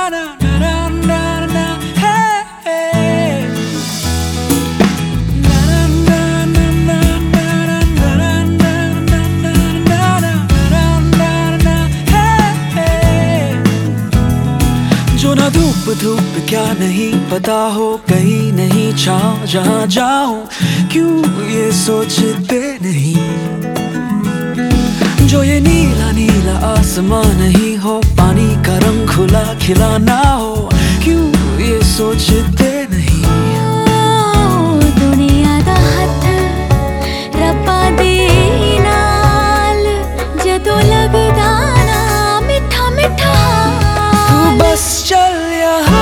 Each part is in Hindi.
जो ना धूप धूप क्या नहीं पता हो, कहीं नहीं छाँव जहाँ जाऊं, क्यों ये सोचते नहीं। जो ये नीला नीला आसमान नहीं हो, पानी का रंग खुला खिला ना हो, क्यों ये सोचते नहीं। दुनिया दा हथ रब्बा दे नाल जदों लगदा ना मिठा मिठा, तू बस चल यहाँ।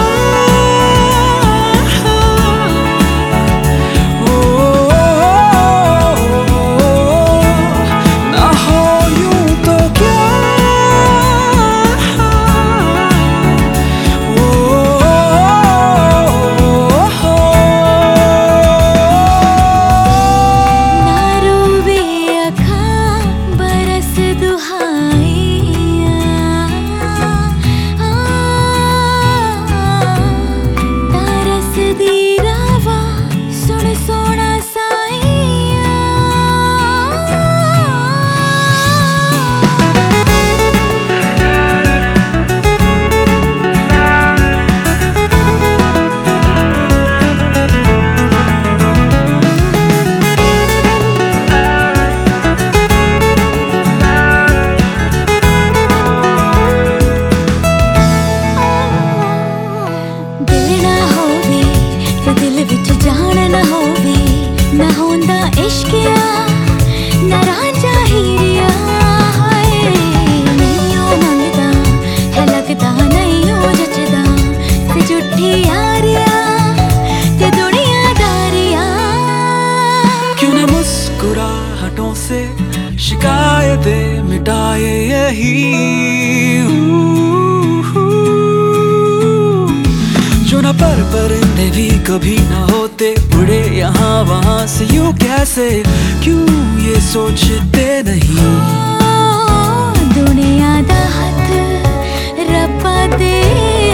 ना हो यूं तो क्या, ना रोवे अखां बरस दुहाइयां, तरस दी रावा सुन सोना साइयां। दिल ना होवे ते दिल विच जान ना होवे, ना होंदा इश्किया ना रांझा हीरिया। हाय नहीं ओ मंगदा है लगदा नहीं ओ जचदा, ते झूठी यारिया ते दुनियादारियां। क्यों न मुस्कुराहटों से शिकायतें मिटाए यही। जो न परिंदे भी कभी न होते, उड़े यहाँ वहाँ से यूं कैसे, क्यों ये सोचते नहीं। दुनिया दा हथ रब्बा दे